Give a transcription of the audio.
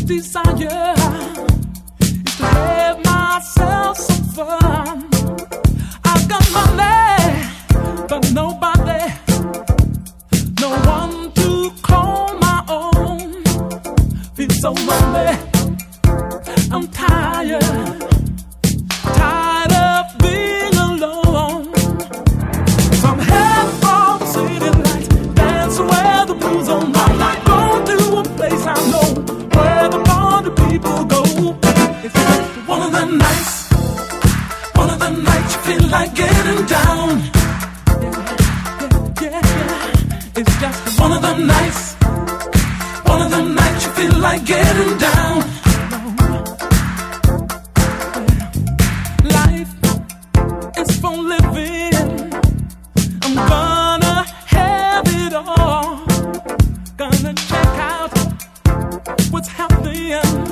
desire is to have myself some fun. I've got money, but nobody, no one to call my own. Feel so lonely, I'm tired of being alone. Some head from city lights, dance where the blues on my life. Go to a place I know where the party people go. It's just one of them nights, one of them nights you feel like getting down. Yeah. It's just one of them nights, one of them nights you feel like getting down. For living, I'm gonna have it all. Gonna check out what's happening.